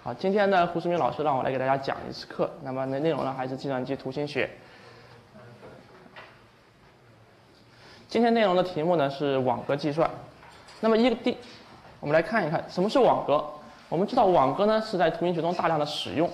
好，今天呢，胡世明老师让我来给大家讲一次课。那么内容呢还是计算机图形学。今天内容的题目呢是网格计算。那么我们来看一看什么是网格。我们知道网格呢是在图形学中大量的使用。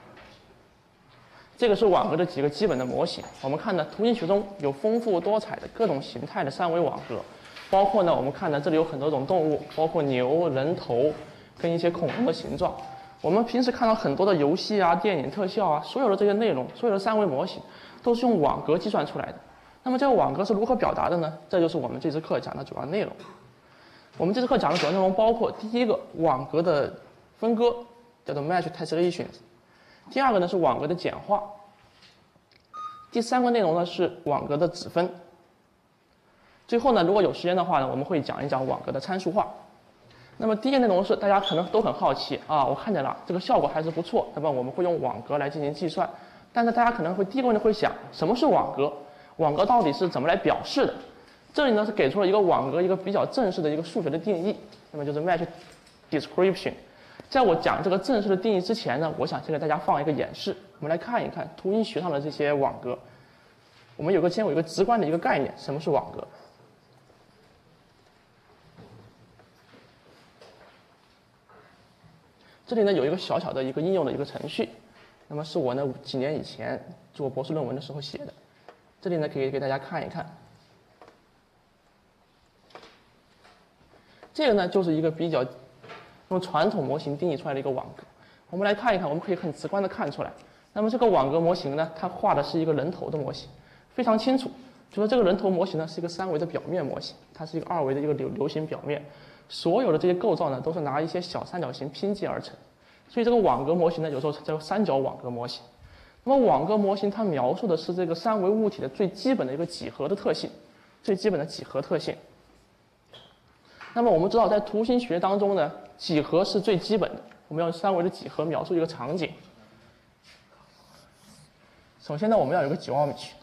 这个是网格的几个基本的模型。我们看呢，图形学中有丰富多彩的各种形态的三维网格，包括呢我们看呢这里有很多种动物，包括牛、人头跟一些恐龙的形状。我们平时看到很多的游戏啊、电影特效啊，所有的这些内容，所有的三维模型，都是用网格计算出来的。那么这个网格是如何表达的呢？这就是我们这次课讲的主要内容。我们这次课讲的主要内容包括：第一个，网格的分割，叫做 mesh tessellation； 第二个呢是网格的简化；第三个内容呢是网格的子分；最后呢，如果有时间的话呢，我们会讲一讲网格的参数化。那么第一个内容是大家可能都很好奇啊，我看见了这个效果还是不错，那么我们会用网格来进行计算。但是大家可能会第一个问题会想，什么是网格？网格到底是怎么来表示的？这里呢是给出了一个网格一个比较正式的一个数学的定义，那么就是 mesh description。在我讲这个正式的定义之前呢，我想先给大家放一个演示，我们来看一看图形学上的这些网格。我们先有一个直观的一个概念，什么是网格？这里呢有一个小小的一个应用的一个程序，那么是我呢几年以前做博士论文的时候写的。这里呢可以给大家看一看，这个呢就是一个比较用传统模型定义出来的一个网格。我们来看一看，我们可以很直观的看出来。那么这个网格模型呢，它画的是一个人头的模型，非常清楚。就说这个人头模型呢是一个三维的表面模型，它是一个二维的一个流形表面。所有的这些构造呢，都是拿一些小三角形拼接而成，所以这个网格模型呢，有时候叫三角网格模型。那么网格模型它描述的是这个三维物体的最基本的一个几何的特性，最基本的几何特性。那么我们知道，在图形学当中呢，几何是最基本的。我们要用三维的几何描述一个场景。首先呢，我们要有个9毫米区。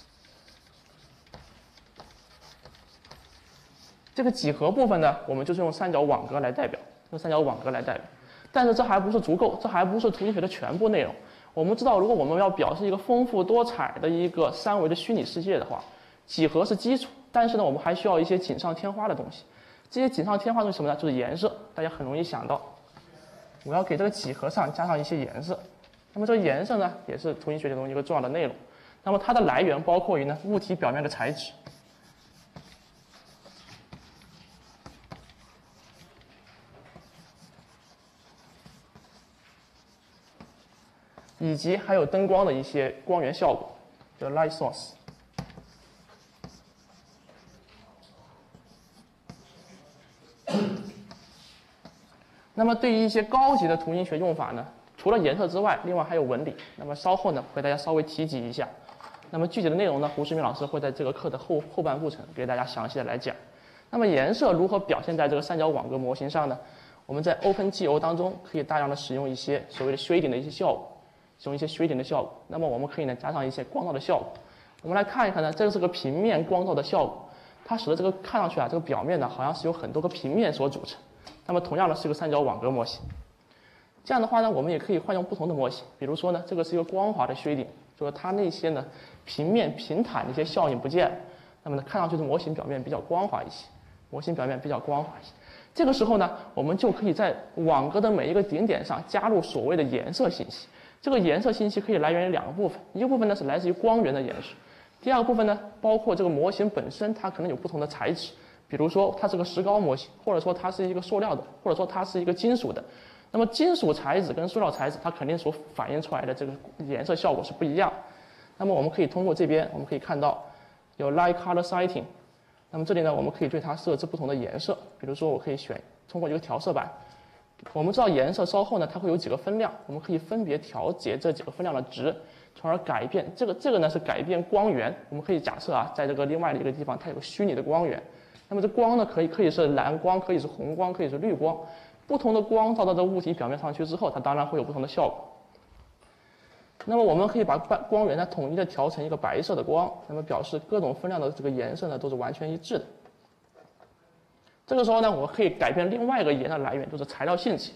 这个几何部分呢，我们就是用三角网格来代表，但是这还不是足够，这还不是图形学的全部内容。我们知道，如果我们要表示一个丰富多彩的一个三维的虚拟世界的话，几何是基础，但是呢，我们还需要一些锦上添花的东西。这些锦上添花的东西什么呢？就是颜色。大家很容易想到，我要给这个几何上加上一些颜色。那么这个颜色呢，也是图形学中一个重要的内容。那么它的来源包括于呢物体表面的材质。以及还有灯光的一些光源效果，叫 light source。那么对于一些高级的图形学用法呢，除了颜色之外，另外还有纹理。那么稍后呢，会大家稍微提及一下。那么具体的内容呢，胡世明老师会在这个课的后半部分给大家详细的来讲。那么颜色如何表现在这个三角网格模型上呢？我们在 OpenGL 当中可以大量的使用一些所谓的 shading 的一些效果。使用一些shading的效果，那么我们可以呢加上一些光照的效果。我们来看一看呢，这个是个平面光照的效果，它使得这个看上去啊，这个表面呢好像是由很多个平面所组成。那么同样的是一个三角网格模型。这样的话呢，我们也可以换用不同的模型，比如说呢，这个是一个光滑的shading，就是它那些呢平面平坦的一些效应不见了，那么呢看上去的模型表面比较光滑一些，这个时候呢，我们就可以在网格的每一个顶点上加入所谓的颜色信息。这个颜色信息可以来源于两个部分，一个部分呢是来自于光源的颜色，第二个部分呢包括这个模型本身它可能有不同的材质，比如说它是个石膏模型，或者说它是一个塑料的，或者说它是一个金属的。那么金属材质跟塑料材质它肯定所反映出来的这个颜色效果是不一样。那么我们可以通过这边我们可以看到有 light color setting， 那么这里呢我们可以对它设置不同的颜色，比如说我可以通过一个调色板。我们知道颜色稍后呢，它会有几个分量，我们可以分别调节这几个分量的值，从而改变这个呢是改变光源。我们可以假设啊，在这个另外的一个地方，它有个虚拟的光源。那么这光呢，可以是蓝光，可以是红光，可以是绿光。不同的光照到这物体表面上去之后，它当然会有不同的效果。那么我们可以把光源呢统一的调成一个白色的光，那么表示各种分量的这个颜色呢都是完全一致的。这个时候呢，我可以改变另外一个颜色来源，就是材料性质。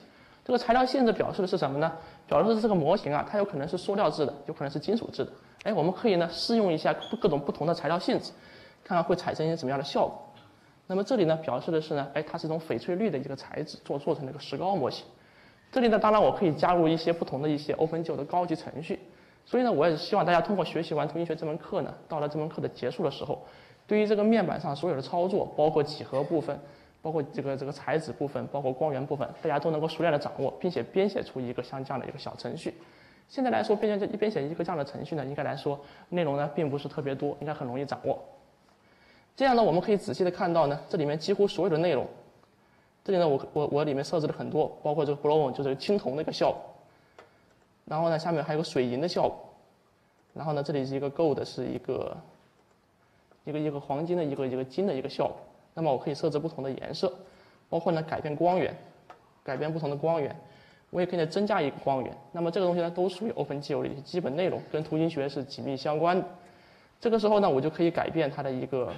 这个材料性质表示的是什么呢？表示的是这个模型啊，它有可能是塑料制的，有可能是金属制的。哎，我们可以呢试用一下各种不同的材料性质，看看会产生一些什么样的效果。那么这里呢表示的是呢，哎，它是一种翡翠绿的一个材质做成的一个石膏模型。这里呢，当然我可以加入一些不同的一些 OpenGL 的高级程序。所以呢，我也是希望大家通过学习完图形学这门课呢，到了这门课的结束的时候，对于这个面板上所有的操作，包括几何部分，包括这个材质部分，包括光源部分，大家都能够熟练的掌握，并且编写出一个像这样的一个小程序。现在来说，编写一个这样的程序呢，应该来说内容呢并不是特别多，应该很容易掌握。这样呢，我们可以仔细的看到呢，这里面几乎所有的内容，这里呢我里面设置了很多，包括这个 Blown 就是青铜的一个效果。然后呢，下面还有个水银的效果，然后呢，这里是一个 Gold 是一个黄金的一个金的一个效果。那么我可以设置不同的颜色，包括呢改变光源，改变不同的光源，我也可以呢增加一个光源。那么这个东西呢都属于 OpenGL 的一些基本内容，跟图形学是紧密相关的。这个时候呢，我就可以改变它的一个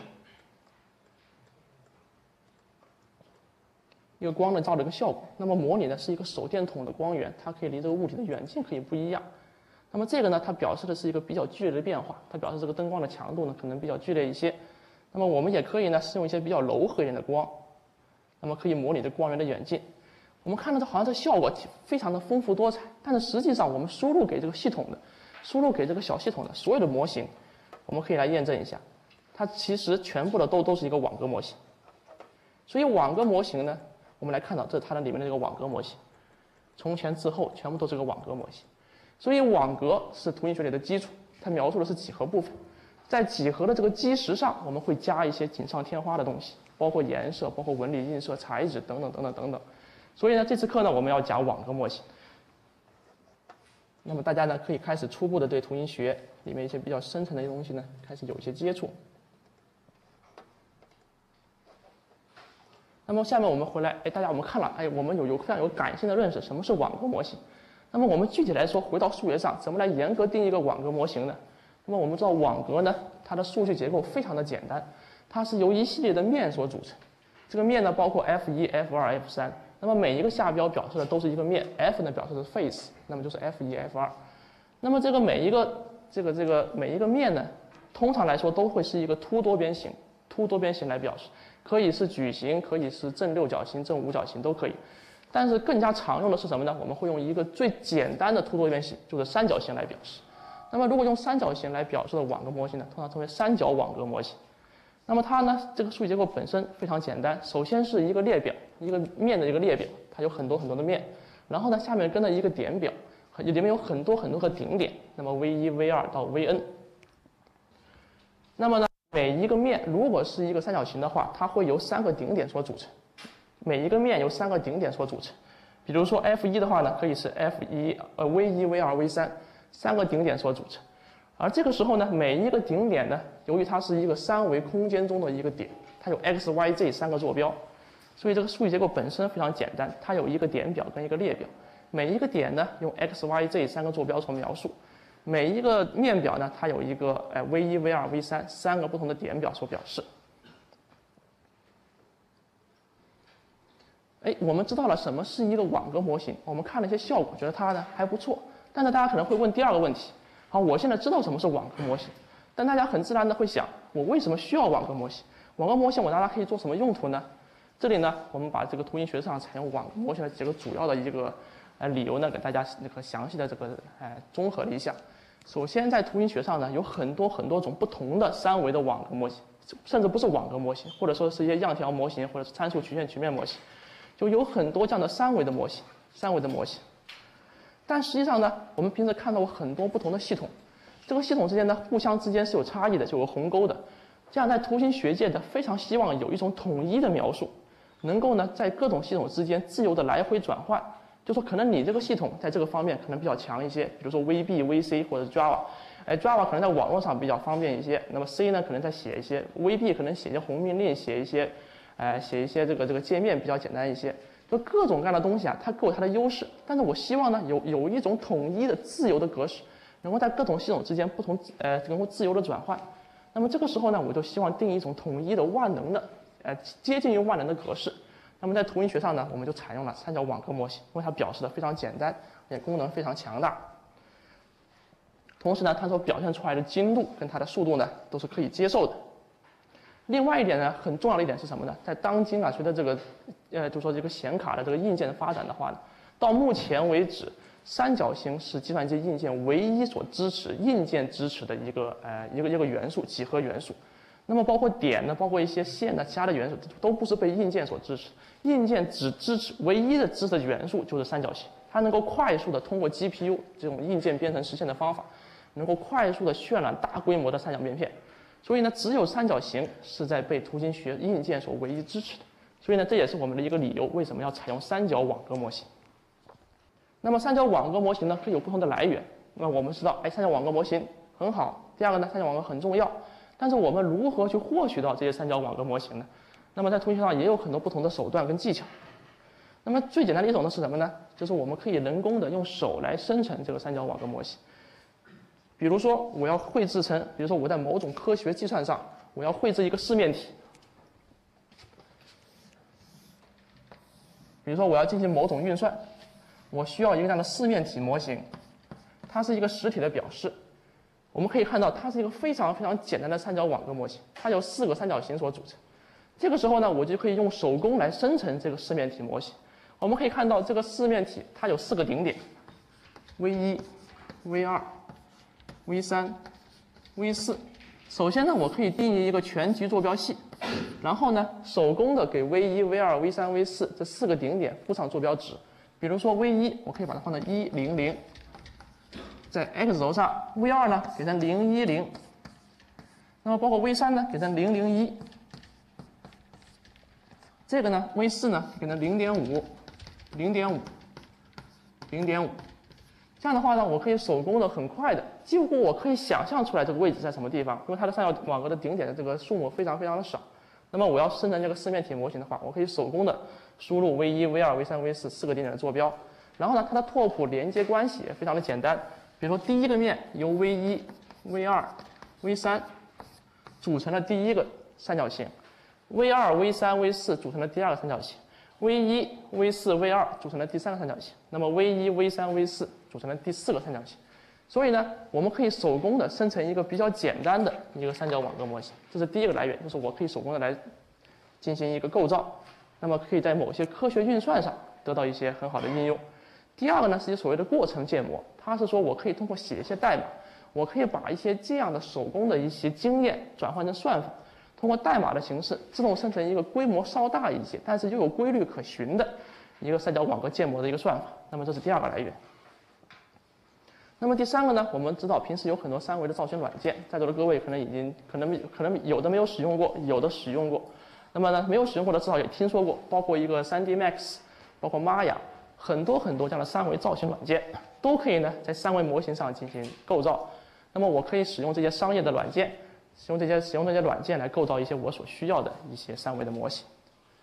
光的照的一个效果。那么模拟呢是一个手电筒的光源，它可以离这个物体的远近可以不一样。那么这个呢，它表示的是一个比较剧烈的变化，它表示这个灯光的强度呢可能比较剧烈一些。那么我们也可以呢使用一些比较柔和一点的光，那么可以模拟这光源的远近。我们看到这好像这效果非常的丰富多彩，但是实际上我们输入给这个小系统的所有的模型，我们可以来验证一下，它其实全部的都是一个网格模型。所以网格模型呢，我们来看到这是它的里面的这个网格模型，从前至后全部都是个网格模型。所以网格是图形学里的基础，它描述的是几何部分。在几何的这个基石上，我们会加一些锦上添花的东西，包括颜色，包括纹理映射、材质等等等等等等。所以呢，这次课呢我们要讲网格模型。那么大家呢可以开始初步的对图形学里面一些比较深层的东西呢开始有一些接触。那么下面我们回来，大家我们看了，我们有非常有感性的认识，什么是网格模型？那么我们具体来说，回到数学上，怎么来严格定义一个网格模型呢？那么我们知道网格呢，它的数据结构非常的简单，它是由一系列的面所组成。这个面呢包括 F1、F2、F3，那么每一个下标表示的都是一个面 ，F 呢表示的是 face， 那么就是 F1、F2。那么这个每一个面呢，通常来说都会是一个凸多边形来表示。可以是矩形，可以是正六角形、正五角形都可以，但是更加常用的是什么呢？我们会用一个最简单的凸多边形，就是三角形来表示。那么如果用三角形来表示的网格模型呢，通常称为三角网格模型。那么它呢，这个数据结构本身非常简单，首先是一个列表，一个面的一个列表，它有很多的面，然后呢下面跟着一个点表，里面有很多个顶点，那么 V1、V2 到 Vn。那么呢，每一个面如果是一个三角形的话，它会由3个顶点所组成。每一个面由3个顶点所组成。比如说 F1 的话呢，可以是 V1、V2、V3 3个顶点所组成。而这个时候呢，每一个顶点呢，由于它是一个3维空间中的一个点，它有 x、y、z 3个坐标，所以这个数据结构本身非常简单，它有一个点表跟一个列表。每一个点呢，用 x、y、z 3个坐标所描述。每一个面表呢，它有一个V1、V2、V3 3个不同的点表所表示。我们知道了什么是一个网格模型，我们看了一些效果，觉得它呢还不错。但是大家可能会问第二个问题：好，我现在知道什么是网格模型，但大家很自然的会想，我为什么需要网格模型？网格模型我拿它可以做什么用途呢？这里呢，我们把这个图形学上采用网格模型的几个主要的一个理由呢，给大家详细的综合了一下。首先，在图形学上呢，有很多种不同的3维的网格模型，甚至不是网格模型，或者说是一些样条模型，或者是参数曲线曲面模型，就有很多这样的3维的模型。但实际上呢，我们平时看到过很多不同的系统，这个系统之间呢，互相之间是有差异的，就有鸿沟的。这样在图形学界的非常希望有一种统一的描述，能够呢在各种系统之间自由的来回转换。就说可能你这个系统在这个方面可能比较强一些，比如说 VB、VC 或者 Java，Java 可能在网络上比较方便一些，那么 C 呢可能在写一些 VB 可能写一些宏命令，写一些这个界面比较简单一些，就各种各样的东西啊，它各有它的优势。但是我希望呢有一种统一的自由的格式，能够在各种系统之间能够自由的转换。那么这个时候呢，我就希望定义一种统一的万能的接近于万能的格式。 那么在图形学上呢，我们就采用了三角网格模型，因为它表示的非常简单，也功能非常强大。同时呢，它所表现出来的精度跟它的速度呢，都是可以接受的。另外一点呢，很重要的一点是什么呢？在当今啊，随着这个就说这个显卡的这个硬件的发展的话呢，到目前为止，三角形是计算机硬件唯一所支持硬件支持的一个元素，几何元素。那么包括点呢，包括一些线呢，其他的元素都不是被硬件所支持。硬件只支持唯一的支持的元素就是三角形，它能够快速的通过 GPU 这种硬件编程实现的方法，能够快速的渲染大规模的三角面片。所以呢，只有三角形是在被图形学硬件所唯一支持的。所以呢，这也是我们的一个理由，为什么要采用三角网格模型。那么三角网格模型呢，可以有不同的来源。那我们知道，三角网格模型很好。第二个呢，三角网格很重要。但是我们如何去获取到这些三角网格模型呢？那么在图形上也有很多不同的手段跟技巧。那么最简单的一种呢是什么呢？就是我们可以人工的用手来生成这个三角网格模型。比如说我要绘制成，比如说我在某种科学计算上，我要绘制一个四面体。比如说我要进行某种运算，我需要一个这样的四面体模型，它是一个实体的表示。我们可以看到，它是一个非常非常简单的三角网格模型，它由4个三角形所组成。这个时候呢，我就可以用手工来生成这个四面体模型。我们可以看到，这个四面体它有4个顶点 ：V1、V2、V3、V4。首先呢，我可以定义一个全局坐标系，然后呢，手工的给 V1、V2、V3、V4这4个顶点附上坐标值。比如说 V1，我可以把它放到100。在 x 轴上 ，V2 呢给成010，那么包括 V3 呢给成001，这个呢 V4 呢给成0.5、0.5、0.5，这样的话呢，我可以手工的很快的，几乎我可以想象出来这个位置在什么地方，因为它的三角网格的顶点的这个数目非常非常的少。那么我要生成这个四面体模型的话，我可以手工的输入 V1、V2、V3、V4 4个顶点的坐标，然后呢，它的拓扑连接关系也非常的简单。比如说，第一个面由 V1、V2、V3 组成了第一个三角形 ，V2、V3、V4 组成了第二个三角形 ，V1、V4、V2 组成了第三个三角形，那么 V1、V3、V4 组成了第4个三角形。所以呢，我们可以手工的生成一个比较简单的一个三角网格模型，这是第一个来源，就是我可以手工的来进行一个构造，那么可以在某些科学运算上得到一些很好的应用。第二个呢，是所谓的过程建模，它是说我可以通过写一些代码，我可以把一些这样的手工的一些经验转换成算法，通过代码的形式自动生成一个规模稍大一些，但是又有规律可循的一个三角网格建模的一个算法。那么这是第二个来源。那么第三个呢，我们知道平时有很多三维的造型软件，在座的各位可能有的没有使用过，有的使用过。那么呢，没有使用过的至少也听说过，包括一个 3D Max， 包括 Maya。很多这样的三维造型软件都可以呢在三维模型上进行构造。那么我可以使用这些商业的软件，使用这些软件来构造一些我所需要的一些三维的模型。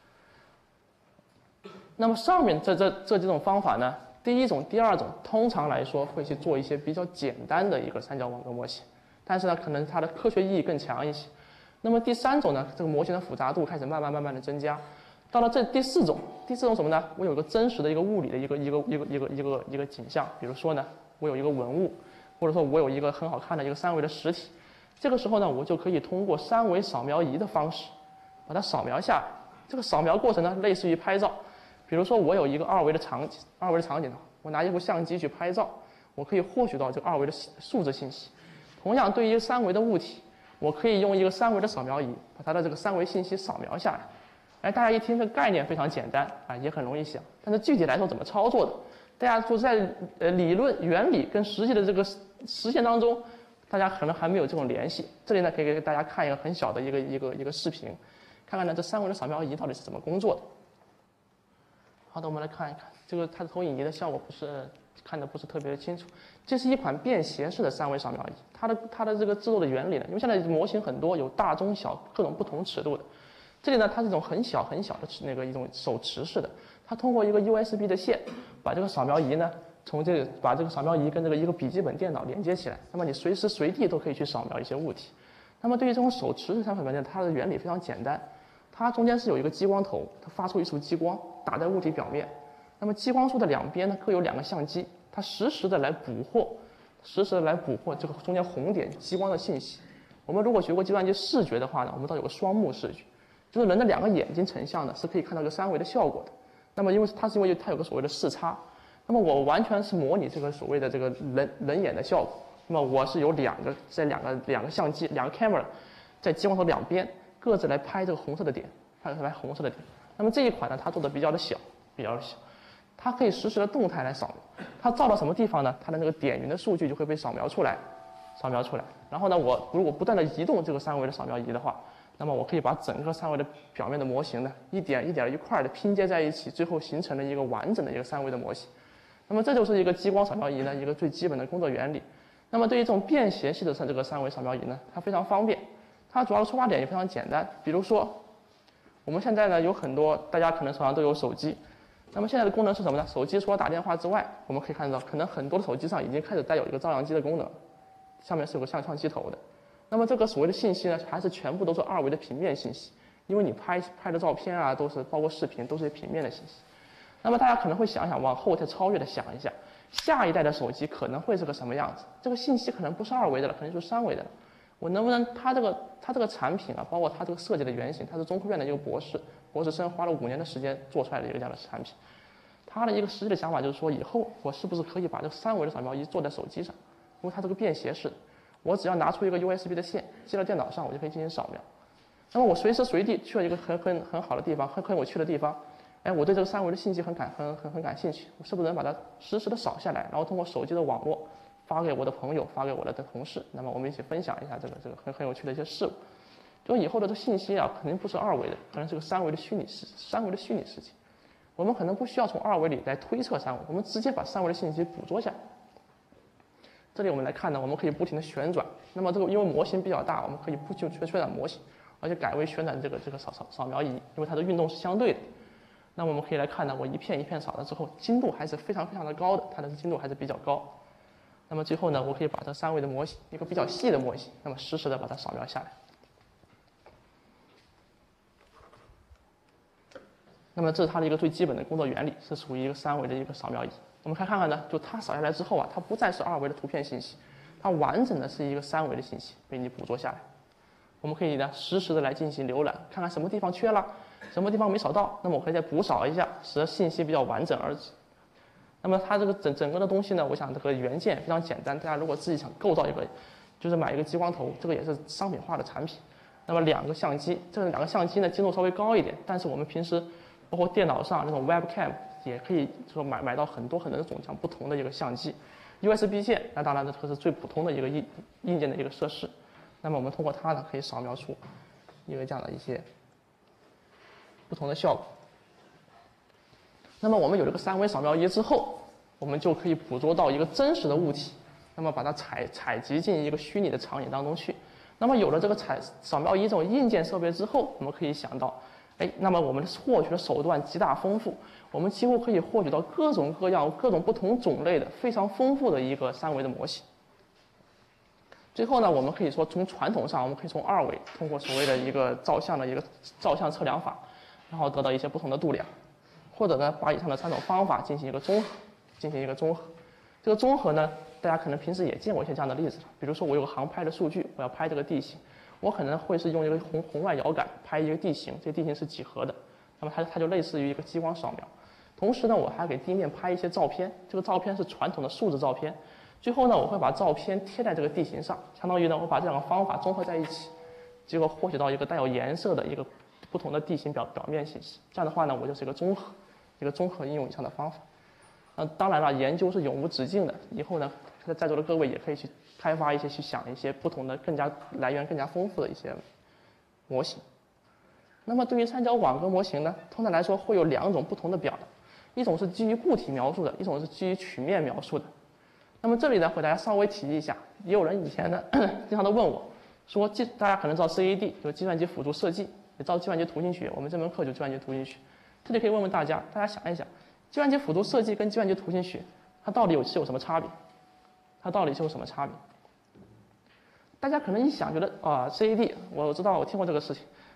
那么上面这几种方法呢，第一种、第二种通常来说会去做一些比较简单的一个三角网格模型，但是呢可能它的科学意义更强一些。那么第三种呢，这个模型的复杂度开始慢慢的增加。到了第四种什么呢？我有一个真实的一个物理的一个景象，比如说呢，我有一个文物，或者说我有一个很好看的一个三维的实体。这个时候呢，我就可以通过三维扫描仪的方式把它扫描下来。这个扫描过程呢，类似于拍照。比如说我有一个二维的场景，我拿一部相机去拍照，我可以获取到这个二维的数字信息。同样，对于三维的物体，我可以用一个三维的扫描仪把它的这个三维信息扫描下来。大家一听这个概念非常简单啊，也很容易想，但是具体来说怎么操作的？大家说在理论原理跟实际的这个实现当中，大家可能还没有这种联系。这里呢，可以给大家看一个很小的一个视频，看看呢这三维的扫描仪到底是怎么工作的。好的，我们来看一看，这个它的投影仪的效果看得不是特别的清楚。这是一款便携式的三维扫描仪，它的这个制作的原理呢，因为现在模型很多，有大、中、小各种不同尺度的。这里呢，它是一种很小的一种手持式的，它通过一个 USB 的线，把这个扫描仪呢，把这个扫描仪跟一个笔记本电脑连接起来，那么你随时随地都可以去扫描一些物体。那么对于这种手持式三维扫描件，它的原理非常简单， 它中间是有一个激光头，它发出一束激光打在物体表面。那么激光束的两边呢各有2个相机，它实时的来捕获这个中间红点激光的信息。我们如果学过计算机视觉的话呢，我们知道有个双目视觉，就是人的2个眼睛成像的是可以看到一个3维的效果的。那么因为它有个所谓的视差，那么我完全是模拟这个所谓的这个人眼的效果。那么我是有两个相机2个 camera 在激光头两边各自来拍这个红色的点，拍红色的点。那么这一款呢，它做的比较的小，它可以实时的动态来扫描。它照到什么地方呢？它的那个点云的数据就会被扫描出来。然后呢，我如果不断的移动这个3维的扫描仪的话，那么我可以把整个3维的表面的模型呢，一点一块的拼接在一起，最后形成了一个完整的一个3维的模型。那么这就是一个激光扫描仪呢一个最基本的工作原理。那么对于这种便携系的这个3维扫描仪呢，它非常方便。它主要的出发点也非常简单，比如说我们现在呢有很多大家可能手上都有手机。那么现在的功能是什么呢？手机除了打电话之外，我们可以看到，可能很多的手机上已经开始带有一个照相机的功能，上面是有个相机头的。那么这个所谓的信息呢，还是全部都是2维的平面信息，因为你拍的照片啊，都是包括视频，都是平面的信息。那么大家可能会想想，往后再超越的想一下，下一代的手机可能会是个什么样子？这个信息可能不是2维的了，可能就是3维的了。我能不能它这个产品啊，包括它这个设计的原型，它是中科院的一个博士生花了5年的时间做出来的一个这样的产品。他的一个实际的想法就是说，以后我是不是可以把这个3维的扫描仪做在手机上？因为它这个便携式，我只要拿出一个 USB 的线接到电脑上，我就可以进行扫描。那么我随时随地去了一个很好的地方，很有趣的地方，哎，我对这个3维的信息很感兴趣，我是不是能把它实时的扫下来，然后通过手机的网络发给我的朋友，发给我的同事，那么我们一起分享一下这个很有趣的一些事物。就以后的这信息啊，肯定不是2维的，可能是个3维的虚拟世界。我们可能不需要从2维里来推测3维，我们直接把3维的信息捕捉下来。这里我们来看呢，我们可以不停的旋转。那么这个因为模型比较大，我们可以不停旋转模型，而且改为旋转这个扫描仪，因为它的运动是相对的。那么我们可以来看呢，我一片一片扫了之后，精度还是非常的高的，它的精度还是比较高。那么最后呢，我可以把这3维的模型，一个比较细的模型，那么实时的把它扫描下来。那么这是它的一个最基本的工作原理，是属于一个3维的一个扫描仪。我们看看呢，就它扫下来之后啊，它不再是2维的图片信息，它完整的是一个3维的信息被你捕捉下来。我们可以呢实时的来进行浏览，看看什么地方缺了，什么地方没扫到，那么我可以再补扫一下，使得信息比较完整而止。那么它这个整个的东西呢，我想这个元件非常简单，大家如果自己想构造一个，就是买一个激光头，这个也是商品化的产品。那么2个相机，这2个相机呢精度稍微高一点，但是我们平时包括电脑上那种 webcam 也可以说买到很多种这样不同的一个相机 ，USB 线，那当然这是最普通的一个硬件的一个设施。那么我们通过它呢，可以扫描出一个这样的一些不同的效果。那么我们有这个3维扫描仪之后，我们就可以捕捉到一个真实的物体，那么把它采集进一个虚拟的场景当中去。那么有了这个扫描仪这种硬件设备之后，我们可以想到，那么我们获取的手段极大丰富，我们几乎可以获取到各种各样、各种不同种类的非常丰富的一个3维的模型。最后呢，我们可以说从传统上，我们可以从2维通过所谓的一个照相测量法，然后得到一些不同的度量，或者呢把以上的3种方法进行一个综合。这个综合呢，大家可能平时也见过一些这样的例子了，比如说我有个航拍的数据，我要拍这个地形。我可能会是用一个红外遥感拍一个地形，这个地形是几何的，那么它就类似于一个激光扫描。同时呢，我还给地面拍一些照片，这个照片是传统的数字照片。最后呢，我会把照片贴在这个地形上，相当于呢，我把这两个方法综合在一起，结果获取到一个带有颜色的一个不同的地形表面信息。这样的话呢，我就是一个综合应用以上的方法。当然了，研究是永无止境的，以后呢，在座的各位也可以去开发去想一些不同的、来源更加丰富的一些模型。那么对于三角网格模型呢，通常来说会有2种不同的表达，一种是基于固体描述的，一种是基于曲面描述的。那么这里呢，给大家稍微提一下，也有人以前呢经常都问我，说大家可能知道 CAD 就是计算机辅助设计，也知道计算机图形学，我们这门课就计算机图形学。这里可以问问大家想一想，计算机辅助设计跟计算机图形学，它到底是有什么差别？大家可能一想觉得CAD，我知道我听过这个事情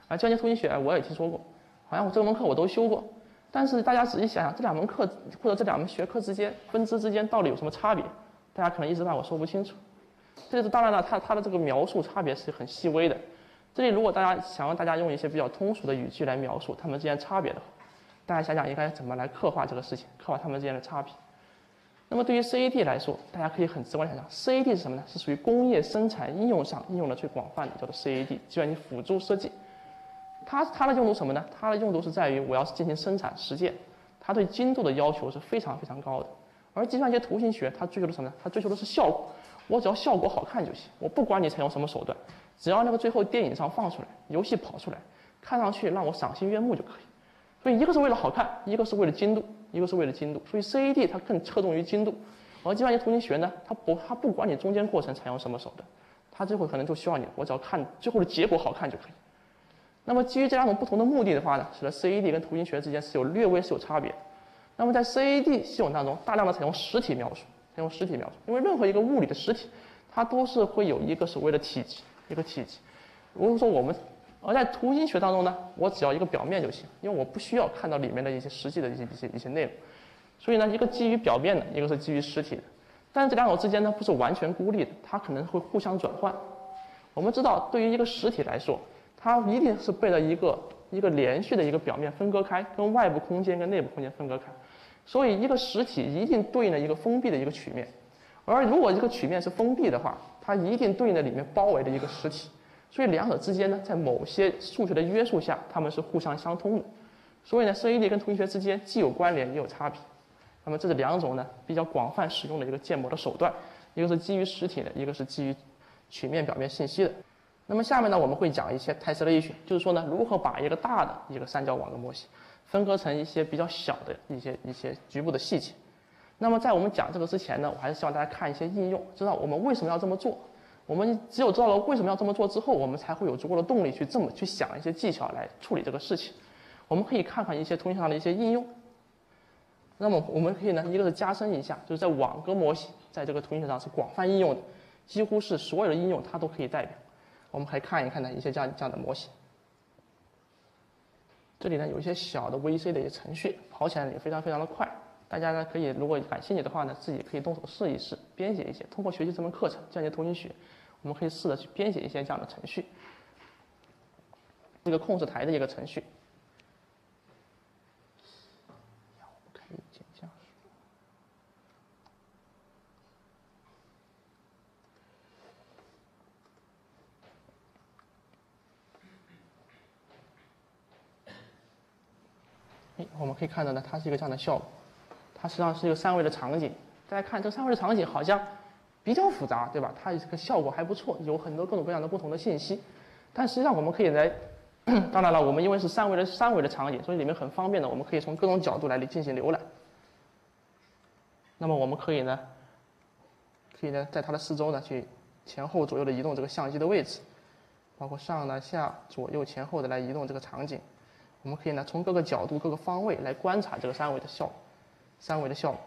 计算机图形学我也听说过，好像我这门课我都修过。但是大家仔细想想，这两门课或者这两门学科之间分支之间到底有什么差别？大家可能一时半会说不清楚。这是当然了，它的这个描述差别是很细微的。这里如果大家想让大家用一些比较通俗的语句来描述它们之间差别的话，大家想想应该怎么来刻画这个事情，刻画它们之间的差别。那么对于 CAD 来说，大家可以很直观地想象 ，CAD 是什么呢？是属于工业生产应用上应用的最广泛的，叫做 CAD， 计算机辅助设计。它的用途什么呢？它的用途是在于我要进行生产实践，它对精度的要求是非常非常高的。而计算机图形学它追求的什么呢？它追求的是效果，我只要效果好看就行，我不管你采用什么手段，只要那个最后电影上放出来，游戏跑出来，看上去让我赏心悦目就可以。所以一个是为了好看，一个是为了精度，一个是为了精度。所以 CAD 它更侧重于精度，而计算机图形学呢，它不管你中间过程采用什么手段，它最后可能就需要你，我只要看最后的结果好看就可以。那么基于这两种不同的目的的话呢，使得 CAD 跟图形学之间略微是有差别。那么在 CAD 系统当中，大量的采用实体描述，因为任何一个物理的实体，它都是会有一个所谓的体积，如果说而在图形学当中呢，我只要一个表面就行，因为我不需要看到里面的一些实际的一些内容。所以呢，一个基于表面的，一个是基于实体的。但是这两种之间呢，不是完全孤立的，它可能会互相转换。我们知道，对于一个实体来说，它一定是被了一个连续的一个表面分割开，跟外部空间跟内部空间分割开。所以一个实体一定对应了一个封闭的一个曲面，而如果这个曲面是封闭的话，它一定对应了里面包围的一个实体。所以两者之间呢，在某些数学的约束下，它们是互相相通的。所以呢 ，CAD 跟图形学之间既有关联也有差别。那么这是两种呢比较广泛使用的一个建模的手段，一个是基于实体的，一个是基于曲面表面信息的。那么下面呢，我们会讲一些 tessellation， 就是说呢，如何把一个大的一个三角网格模型分割成一些比较小的一些局部的细节。那么在我们讲这个之前呢，我还是希望大家看一些应用，知道我们为什么要这么做。我们只有知道了为什么要这么做之后，我们才会有足够的动力去想一些技巧来处理这个事情。我们可以看看一些图形上的一些应用。那么我们可以呢，一个是加深一下，就是在网格模型在这个图形学上是广泛应用的，几乎是所有的应用它都可以代表。我们可以看一看呢一些这样的模型。这里呢有一些小的 VC 的一些程序，跑起来也非常非常的快。大家呢可以如果感兴趣的话呢，自己可以动手试一试，编写一些。通过学习这门课程，这样一些图形学，我们可以试着去编写一些这样的程序。这个控制台的一个程序。我们可以看到呢，它是一个这样的效果。它实际上是一个三维的场景。大家看这个三维的场景好像比较复杂，对吧？它这个效果还不错，有很多各种各样的不同的信息。但实际上我们可以来，当然了，我们因为是三维的场景，所以里面很方便的，我们可以从各种角度来进行浏览。那么我们可以呢，在它的四周呢去前后左右的移动这个相机的位置，包括上呢下左右前后的来移动这个场景。我们可以呢从各个角度、各个方位来观察这个三维的效果。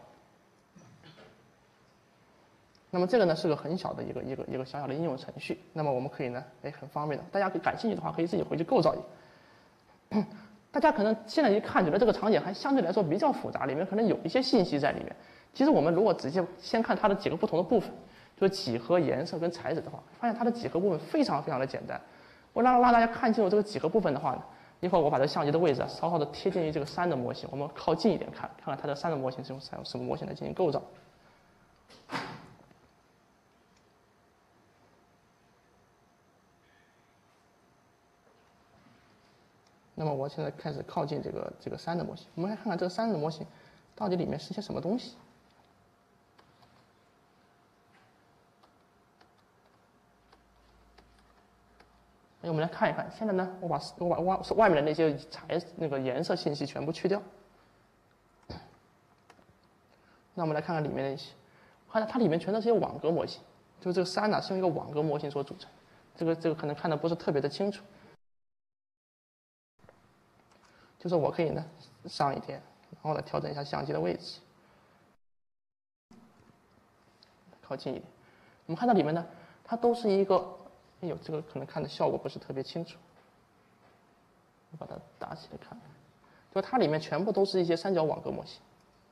那么这个呢是个很小的一个小小的应用程序。那么我们可以呢，很方便的，大家感兴趣的话，可以自己回去构造一个。大家可能现在一看觉得这个场景还相对来说比较复杂，里面可能有一些信息在里面。其实我们如果直接先看它的几个不同的部分，就是几何、颜色跟材质的话，发现它的几何部分非常非常的简单。我让大家看清楚这个几何部分的话呢，一会儿我把这个相机的位置稍稍的贴近于这个山的模型，我们靠近一点看看它的山的模型是用什么模型来进行构造。那么我现在开始靠近这个山的模型，我们来看看这个山的模型到底里面是些什么东西。我们来看一看，现在呢，我把外面的那些颜色信息全部去掉。那我们来看看里面的一些，看它里面全都是些网格模型，就这个山呢是用一个网格模型所组成，这个可能看的不是特别的清楚。就是我可以呢上一点，然后呢调整一下相机的位置，靠近一点。我们看到里面呢，它都是一个，这个可能看的效果不是特别清楚。 我把它打起来看，就它里面全部都是一些三角网格模型。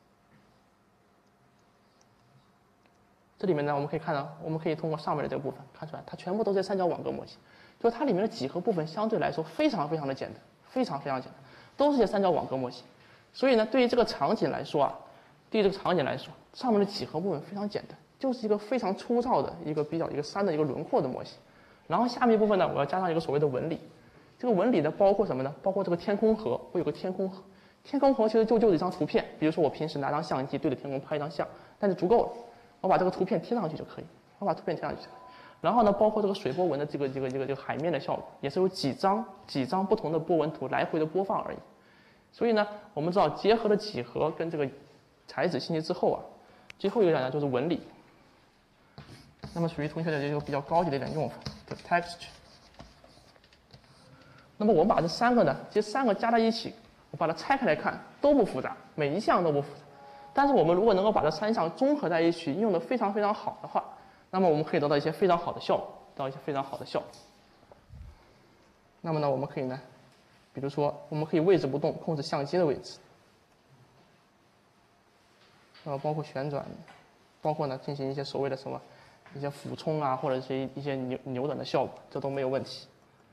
这里面呢，我们可以看到，我们可以通过上面的这个部分看出来，它全部都是三角网格模型。就它里面的几何部分相对来说非常的简单，非常简单，都是些三角网格模型。所以呢，对于这个场景来说啊，上面的几何部分非常简单，就是一个非常粗糙的一个山的一个轮廓的模型。然后下面一部分呢，我要加上一个所谓的纹理。这个纹理呢，包括什么呢？包括这个天空盒，会有个天空盒。天空盒其实就是一张图片，比如说我平时拿张相机对着天空拍一张相，但是足够了。我把这个图片贴上去就可以，然后呢，包括这个水波纹的这个海面的效果，也是有几张不同的波纹图来回的播放而已。所以呢，我们知道结合了几何跟这个材质信息之后啊，最后一个讲呢就是纹理。那么属于图形学的一个比较高级的一点用法，就是 texture。那么我们把这三个呢，其实三个加在一起，我把它拆开来看都不复杂，每一项都不复杂。但是我们如果能够把这三项综合在一起，应用的非常好的话，那么我们可以得到一些非常好的效果，那么呢，我们可以呢，比如说我们可以位置不动控制相机的位置，包括旋转，包括呢进行一些所谓的什么一些俯冲啊，或者是一些扭转的效果，这都没有问题，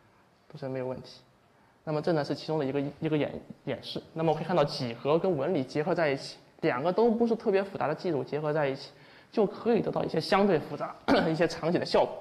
那么这呢是其中的一个演示。那么我可以看到几何跟纹理结合在一起，两个都不是特别复杂的技术结合在一起，就可以得到一些相对复杂一些场景的效果。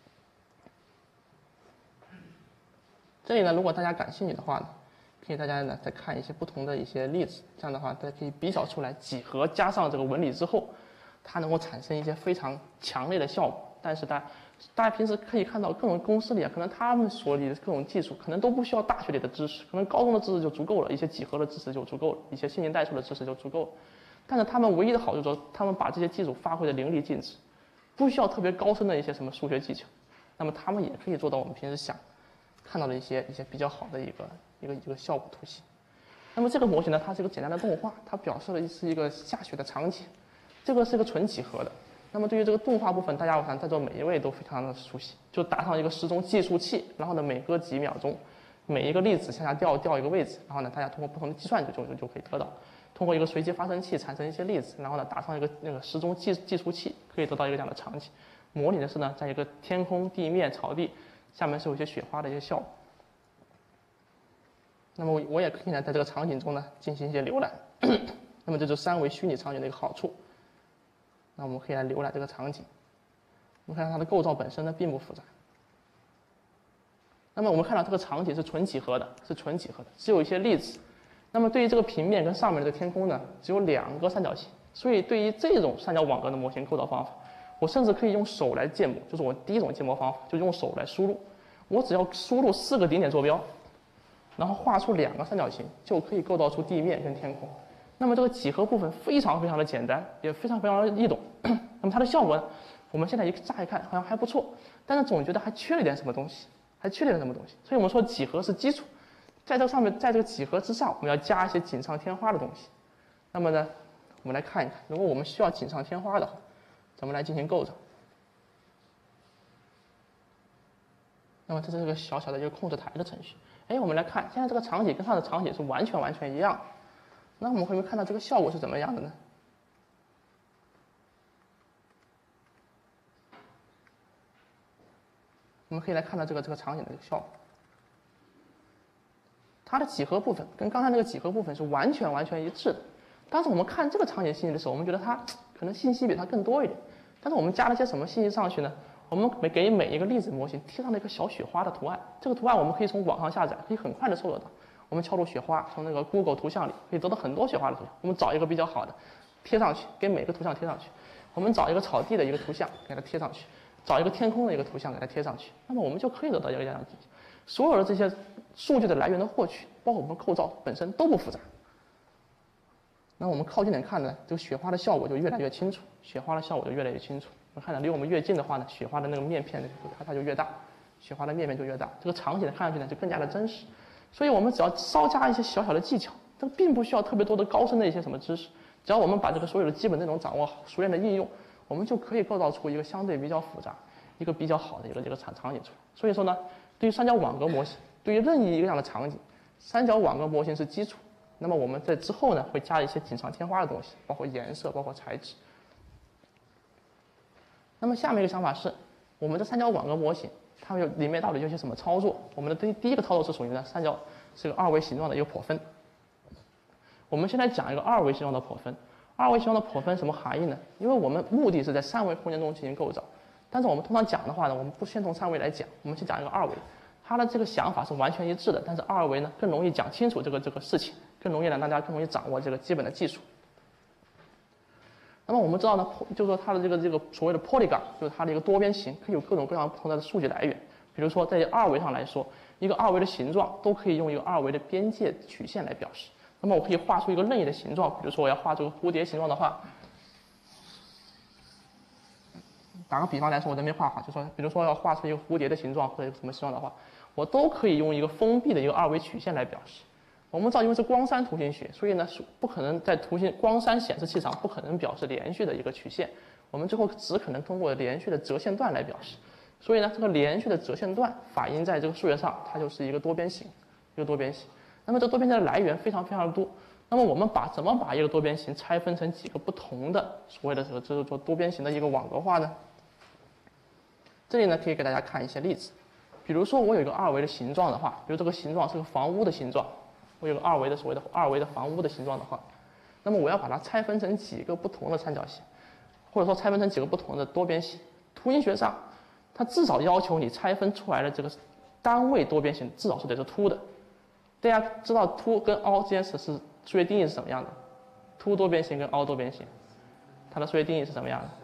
这里呢，如果大家感兴趣的话呢，可以大家呢再看一些不同的一些例子，这样的话大家可以比较出来几何加上这个纹理之后，它能够产生一些非常强烈的效果。但是大家平时可以看到各种公司里啊，可能他们所里的各种技术可能都不需要大学里的知识，可能高中的知识就足够了，一些几何的知识就足够了，一些线性代数的知识就足够了。但是他们唯一的好处就是他们把这些技术发挥的淋漓尽致，不需要特别高深的一些什么数学技巧，那么他们也可以做到我们平时想看到的一些比较好的一个效果图形。那么这个模型呢，它是一个简单的动画，它表示的是一个下雪的场景，这个是一个纯几何的。那么对于这个动画部分，大家我想在座每一位都非常的熟悉，就打上一个时钟计数器，然后呢每隔几秒钟，每一个粒子向下掉一个位置，然后呢大家通过不同的计算就可以得到，通过一个随机发生器产生一些粒子，然后呢打上一个那个时钟计数器，可以得到一个这样的场景。模拟的是呢，在一个天空、地面、草地下面是有一些雪花的一些效果。那么我也可以呢在这个场景中呢进行一些浏览，那么这就是三维虚拟场景的一个好处。那我们可以来浏览这个场景，我们看它的构造本身呢并不复杂。那么我们看到这个场景是纯几何的，只有一些粒子。那么对于这个平面跟上面的这个天空呢，只有两个三角形。所以对于这种三角网格的模型构造方法，我甚至可以用手来建模，就是我第一种建模方法，就用手来输入。我只要输入4个顶点坐标，然后画出2个三角形，就可以构造出地面跟天空。那么这个几何部分非常的简单，也非常的易懂。那么它的效果呢，我们现在乍一看好像还不错，但是总觉得还缺了一点什么东西，所以我们说几何是基础，在这上面，在这个几何之上，我们要加一些锦上添花的东西。那么呢，我们来看一看，如果我们需要锦上添花的话，怎么来进行构造？那么这是一个小小的一个控制台的程序。我们来看，现在这个场景跟上的场景是完全一样。那我们会不会看到这个效果是怎么样的呢？我们可以来看到这个场景的一个效果。它的几何部分跟刚才那个几何部分是完全一致的。但是我们看这个场景信息的时候，我们觉得它可能信息比它更多一点。但是我们加了些什么信息上去呢？我们给每一个粒子模型贴上了一个小雪花的图案。这个图案我们可以从网上下载，可以很快的搜得到。我们敲入雪花，从那个 Google 图像里可以得到很多雪花的图像。我们找一个比较好的贴上去，给每个图像贴上去。我们找一个草地的一个图像给它贴上去，找一个天空的一个图像给它贴上去。那么我们就可以得到一个这样的景象。所有的这些数据的来源的获取，包括我们构造本身都不复杂。那我们靠近点看呢，这个雪花的效果就越来越清楚。我们看到离我们越近的话呢，雪花的那个面片它就越大，雪花的面片就越大，这个场景看上去呢就更加的真实。所以我们只要稍加一些小小的技巧，这个并不需要特别多的高深的一些什么知识，只要我们把这个所有的基本内容掌握好，熟练的应用，我们就可以构造出一个相对比较复杂、一个比较好的一个场景出来。所以说呢，对于三角网格模型，对于任意一个样的场景， 三角网格模型是基础。那么我们在之后呢，会加一些锦上添花的东西，包括颜色，包括材质。那么下面一个想法是，我们的三角网格模型，它们里面到底有些什么操作？我们的第一个操作是属于呢，三角是个二维形状的一个剖分。我们先来讲一个二维形状的剖分。二维形状的剖分什么含义呢？因为我们目的是在三维空间中进行构造，但是我们通常讲的话呢，我们不先从三维来讲，我们先讲一个二维。它的这个想法是完全一致的，但是二维呢更容易讲清楚这个事情，更容易让大家更容易掌握这个基本的技术。那么我们知道呢，就是说它的这个所谓的 polygon， 就是它的一个多边形，可以有各种各样不同的数据来源。比如说在二维上来说，一个二维的形状都可以用一个二维的边界曲线来表示。那么我可以画出一个任意的形状，比如说我要画出个蝴蝶形状的话，打个比方来说，我这没画好，就说比如说要画出一个蝴蝶的形状或者一个什么形状的话，我都可以用一个封闭的一个二维曲线来表示。我们知道，因为是光栅图形学，所以呢不可能在光栅显示器上不可能表示连续的一个曲线，我们最后只可能通过连续的折线段来表示。所以呢，这个连续的折线段反映在这个数学上，它就是一个多边形，一个多边形。那么这多边形的来源非常的多。那么我们怎么把一个多边形拆分成几个不同的所谓的这个做多边形的一个网格化呢？这里呢可以给大家看一些例子，比如说我有一个二维的形状的话，比如这个形状是个房屋的形状，我有个所谓的二维的房屋的形状的话，那么我要把它拆分成几个不同的三角形，或者说拆分成几个不同的多边形。图形学上，它至少要求你拆分出来的这个单位多边形至少是得是凸的。大家知道凸跟凹之间是数学定义是什么样的？凸多边形跟凹多边形，它的数学定义是什么样的？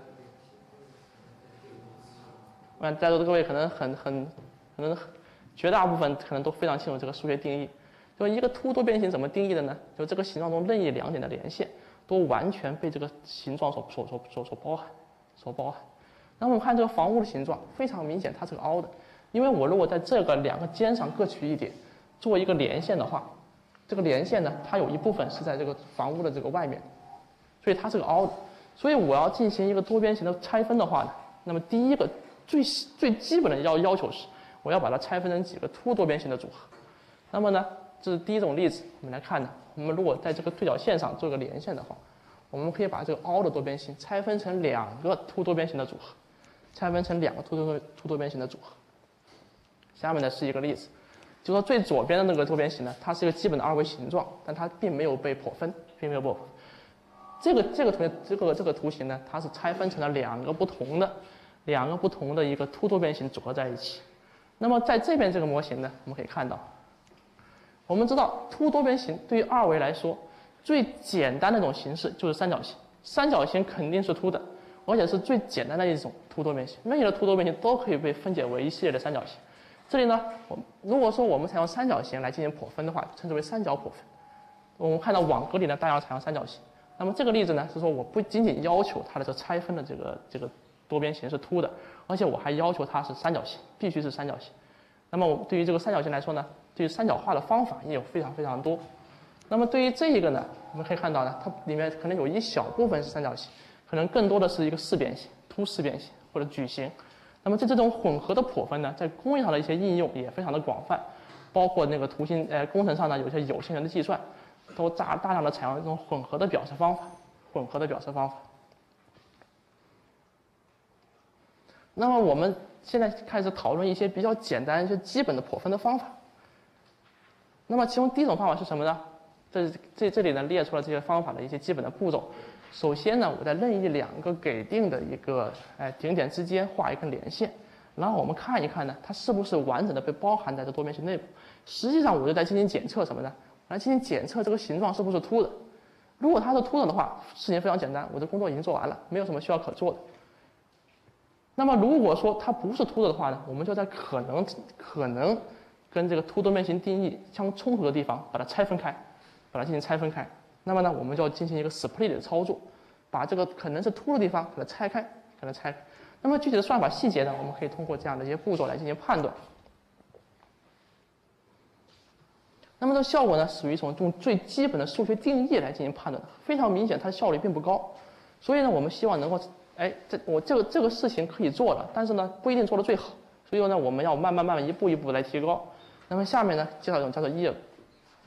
在座的各位可能绝大部分可能都非常清楚这个数学定义。就一个凸多边形怎么定义的呢？就这个形状中任意两点的连线都完全被这个形状所包含。那么我们看这个房屋的形状，非常明显它是个凹的，因为我如果在这个两个尖上各取一点，做一个连线的话，这个连线呢，它有一部分是在这个房屋的这个外面，所以它是个凹的。所以我要进行一个多边形的拆分的话呢，那么第一个最基本的要求是，我要把它拆分成几个凸多边形的组合。那么呢，这是第一种例子，我们来看呢，我们如果在这个对角线上做个连线的话，我们可以把这个凹的多边形拆分成两个凸多边形的组合，拆分成两个凸多边形的组合。下面呢是一个例子。就说最左边的那个多边形呢，它是一个基本的二维形状，但它并没有被剖分，这个图形呢，它是拆分成了两个不同的一个凸多边形组合在一起。那么在这边这个模型呢，我们可以看到，我们知道凸多边形对于二维来说，最简单的一种形式就是三角形，三角形肯定是凸的，而且是最简单的一种凸多边形，任意的凸多边形都可以被分解为一系列的三角形。这里呢，如果说我们采用三角形来进行剖分的话，称之为三角剖分。我们看到网格里呢，大家要采用三角形。那么这个例子呢，是说我不仅仅要求它的这拆分的这个多边形是凸的，而且我还要求它是三角形，必须是三角形。那么对于这个三角形来说呢，对于三角化的方法也有非常多。那么对于这一个呢，我们可以看到呢，它里面可能有一小部分是三角形，可能更多的是一个四边形、凸四边形或者矩形。那么这种混合的剖分呢，在工业上的一些应用也非常的广泛，包括那个图形工程上呢，有些有限元的计算，都大量的采用这种混合的表示方法。那么我们现在开始讨论一些比较简单、一些基本的剖分的方法。那么其中第一种方法是什么呢？这里呢列出了这些方法的一些基本的步骤。首先呢，我在任意两个给定的一个顶点之间画一根连线，然后我们看一看呢，它是不是完整的被包含在这多边形内部。实际上我就在进行检测什么呢？我来进行检测这个形状是不是凸的。如果它是凸的话，事情非常简单，我的工作已经做完了，没有什么需要可做的。那么如果说它不是凸的话呢，我们就在可能跟这个凸多边形定义相冲突的地方把它拆分开，把它进行拆分开。那么呢，我们就要进行一个 split 的操作，把这个可能是凸的地方给它拆开。那么具体的算法细节呢，我们可以通过这样的一些步骤来进行判断。那么这个效果呢，属于一种用最基本的数学定义来进行判断的，非常明显，它的效率并不高。所以呢，我们希望能够，这个事情可以做了，但是呢，不一定做得最好。所以呢，我们要慢慢一步一步来提高。那么下面呢，介绍一种叫做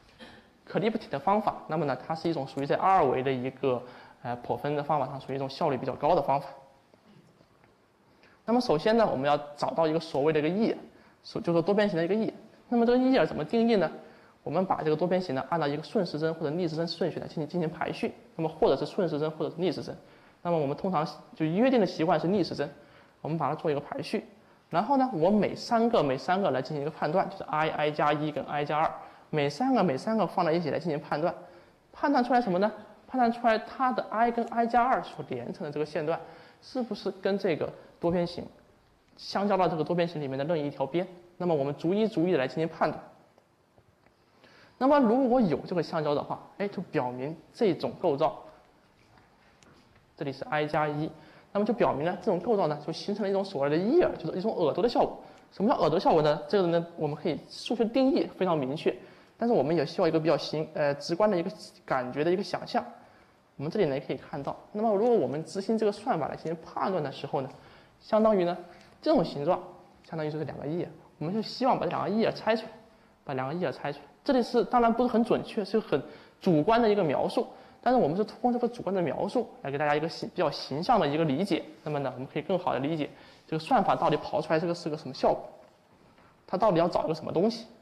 可立体的方法，那么呢，它是一种属于在2维的一个剖分的方法上，属于一种效率比较高的方法。那么首先呢，我们要找到一个所谓的一个 E， 就是多边形的一个 E。那么这个 E 怎么定义呢？我们把这个多边形呢按照一个顺时针或者逆时针顺序来进行排序，那么或者是顺时针或者是逆时针。那么我们通常就约定的习惯是逆时针，我们把它做一个排序。然后呢，我每三个来进行一个判断，就是 i 加1跟 i 加2，每三个放在一起来进行判断，判断出来什么呢？判断出来它的 i 跟 i 加2所连成的这个线段，是不是跟这个多边形相交到这个多边形里面的任意一条边？那么我们逐一的来进行判断。那么如果有这个相交的话，就表明这种构造，这里是 i 加1，那么就表明呢，这种构造呢就形成了一种所谓的 ear， 就是一种耳朵的效果。什么叫耳朵效果呢？这个呢，我们可以数学定义非常明确，但是我们也需要一个比较直观的一个感觉的一个想象。我们这里呢也可以看到，那么如果我们执行这个算法来进行判断的时候呢，相当于呢这种形状，相当于就是2个 ear， 我们就希望把这2个 ear拆出来，把2个 ear拆出来。这里是当然不是很准确，是很主观的一个描述，但是我们是通过这个主观的描述来给大家一个比较形象的一个理解。那么呢，我们可以更好的理解这个算法到底跑出来这个是个什么效果，它到底要找一个什么东西。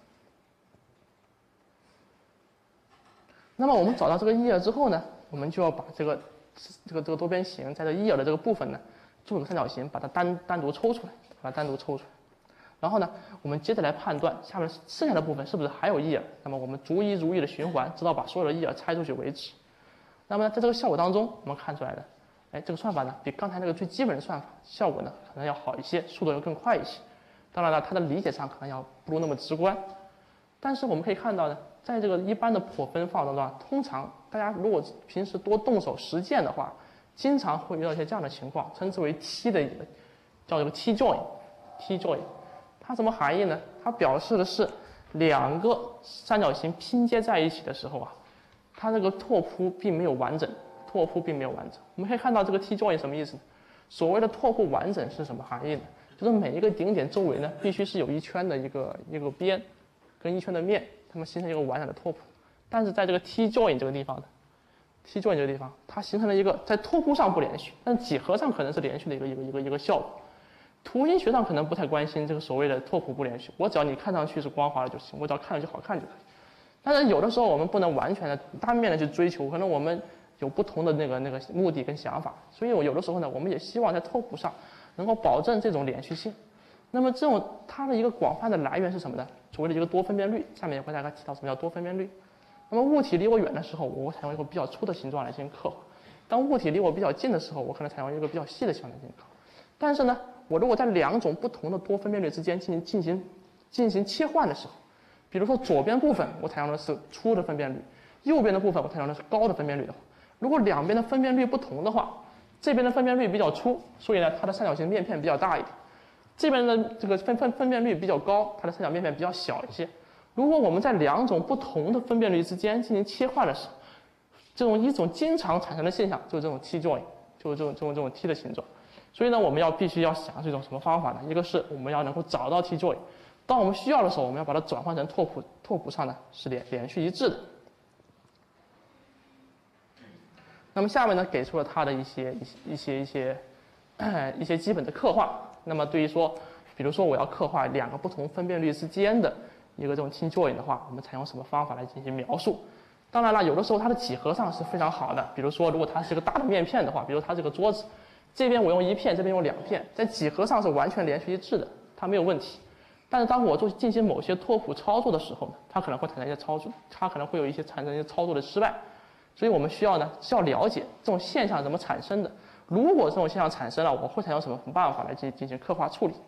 那么我们找到这个 ear 之后呢，我们就要把这个多边形在这 ear 的这个部分呢，做个三角形，把它单独抽出来，把它单独抽出来。然后呢，我们接着来判断下面剩下的部分是不是还有 ear。那么我们逐一的循环，直到把所有的 ear 拆出去为止。那么呢，在这个效果当中，我们看出来的，这个算法呢，比刚才那个最基本的算法效果呢，可能要好一些，速度要更快一些。当然了，它的理解上可能要不如那么直观。但是我们可以看到呢，在这个一般的剖分方法当中啊，通常大家如果平时多动手实践的话，经常会遇到一些这样的情况，称之为 T 的一个叫这个 T join。T join 它什么含义呢？它表示的是2个三角形拼接在一起的时候啊，它这个拓扑并没有完整，拓扑并没有完整。我们可以看到这个 T join 什么意思呢？所谓的拓扑完整是什么含义呢？就是每一个顶点周围呢，必须是有一圈的一个边跟一圈的面，它们形成一个完整的拓扑。但是在这个 T join 这个地方呢 ，T join 这个地方，它形成了一个在拓扑上不连续，但几何上可能是连续的一个效果。图形学上可能不太关心这个所谓的拓扑不连续，我只要你看上去是光滑的就行，我只要看上去好看就可以。但是有的时候我们不能完全的单面的去追求，可能我们有不同的那个目的跟想法，所以我有的时候呢，我们也希望在拓扑上能够保证这种连续性。那么这种它的一个广泛的来源是什么呢？所谓的一个多分辨率，下面也会大概提到什么叫多分辨率。那么物体离我远的时候，我采用一个比较粗的形状来进行刻画；当物体离我比较近的时候，我可能采用一个比较细的形状来进行刻画。但是呢，我如果在2种不同的多分辨率之间进行切换的时候，比如说左边部分我采用的是粗的分辨率，右边的部分我采用的是高的分辨率的话，如果两边的分辨率不同的话，这边的分辨率比较粗，所以呢它的三角形面片比较大一点；这边的这个分辨率比较高，它的三角面片比较小一些。如果我们在2种不同的分辨率之间进行切换的时候，一种经常产生的现象就是这种 T join， 就是这种 T 的形状。所以呢，我们必须要想这种什么方法呢？一个是我们要能够找到 T join， 当我们需要的时候，我们要把它转换成拓扑上呢是连续一致的。那么下面呢给出了它的一些基本的刻画。那么对于说，比如说我要刻画2个不同分辨率之间的一个这种 T join 的话，我们采用什么方法来进行描述？当然了，有的时候它的几何上是非常好的。比如说，如果它是一个大的面片的话，比如它这个桌子。这边我用1片，这边用2片，在几何上是完全连续一致的，它没有问题。但是当我进行某些拓扑操作的时候呢，它可能会产生一些操作，它可能会有产生一些操作的失败。所以我们需要了解这种现象怎么产生的。如果这种现象产生了，我会采用什么办法来进行刻画处理。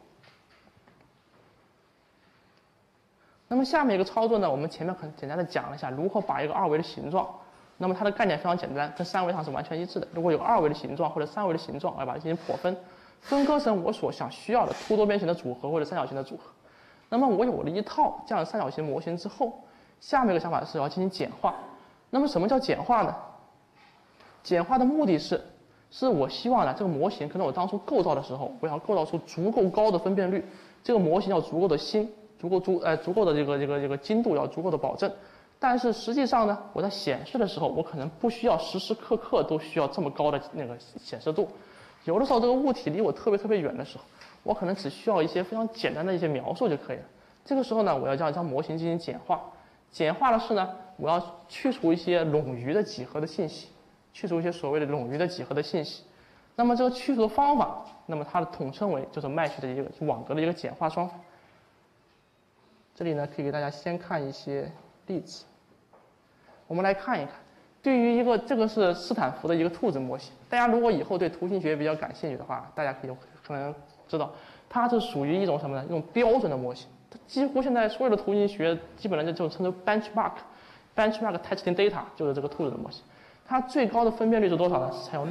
那么下面一个操作呢，我们前面很简单的讲了一下如何把一个2维的形状。那么它的概念非常简单，跟3维上是完全一致的。如果有2维的形状或者3维的形状，我要把它进行剖分，分割成我所需要的凸多边形的组合或者三角形的组合。那么我有了一套这样的三角形模型之后，下面一个想法是要进行简化。那么什么叫简化呢？简化的目的是我希望呢这个模型可能我当初构造的时候，我要构造出足够高的分辨率，这个模型要足够的新，足够的这个精度要足够的保证。 但是实际上呢，我在显示的时候，我可能不需要时时刻刻都需要这么高的那个显示度。有的时候这个物体离我特别远的时候，我可能只需要一些非常简单的一些描述就可以了。这个时候呢，我要将模型进行简化。简化的是呢，我要去除一些冗余的几何的信息，去除一些所谓的冗余的几何的信息。那么这个去除的方法，那么它的统称为就是 Mesh 的一个网格的一个简化方法。这里呢，可以给大家先看一些例子。我们来看一看，对于一个这个是斯坦福的一个兔子模型，大家如果以后对图形学比较感兴趣的话，大家可能知道，它是属于一种什么呢？一种标准的模型。它几乎现在所有的图形学基本上就称作 benchmark testing data， 就是这个兔子的模型。它最高的分辨率是多少呢？是采用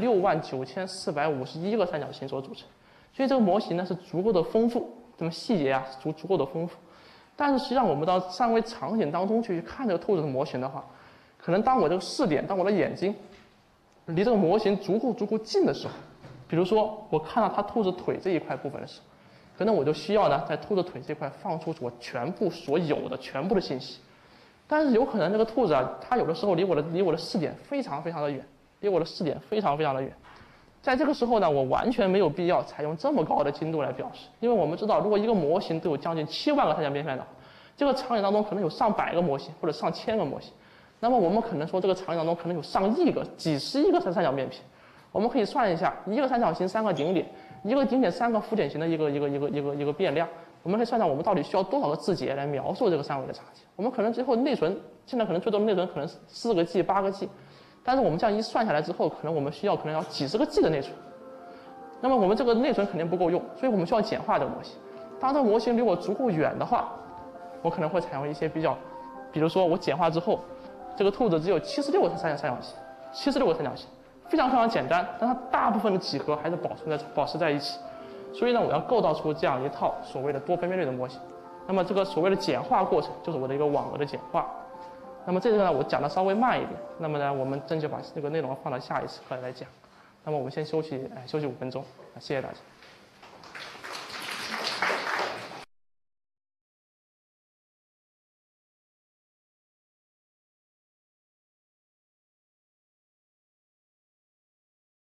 69451个三角形所组成。所以这个模型呢是足够的丰富，这么细节啊足够的丰富。但是实际上我们到三维场景当中去看这个兔子的模型的话，可能当我这个视点，当我的眼睛离这个模型足够近的时候，比如说我看到它兔子腿这一块部分的时候，可能我就需要呢在兔子腿这块放出我全部所有的全部的信息。但是有可能这个兔子啊，它有的时候离我的视点非常的远，离我的视点非常的远。在这个时候呢，我完全没有必要采用这么高的精度来表示，因为我们知道，如果一个模型都有将近7万个三角边片的话，这个场景当中可能有上百个模型或者上千个模型。那么我们可能说这个场景当中可能有上亿个、几十亿个三角面片，我们可以算一下，一个三角形3个顶点，一个顶点3个浮点形的一个变量，我们可以算算我们到底需要多少个字节来描述这个三维的场景。我们可能最后内存现在可能最多的内存可能4个 G、8个 G， 但是我们这样一算下来之后，可能要几十个 G 的内存。那么我们这个内存肯定不够用，所以我们需要简化这个模型。当这个模型离我足够远的话，我可能会采用一些比如说我简化之后，这个兔子只有76个三角形，76个三角形，非常简单，但它大部分的几何还是保持在一起。所以呢，我要构造出这样一套所谓的多分辨率的模型。那么这个所谓的简化过程就是我的一个网格的简化。那么这个呢，我讲的稍微慢一点。那么呢，我们就把这个内容放到下一次课来讲。那么我们先休息5分钟，谢谢大家。